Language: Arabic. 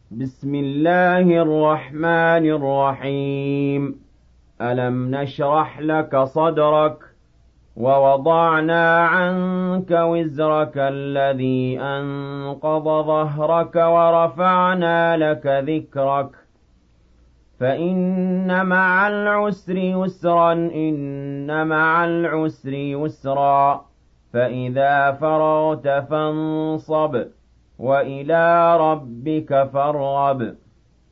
بسم الله الرحمن الرحيم. ألم نشرح لك صدرك ووضعنا عنك وزرك الذي أنقض ظهرك ورفعنا لك ذكرك فإن مع العسر يسرا إن مع العسر يسرا فإذا فرغت فانصب وإلى ربك فارغب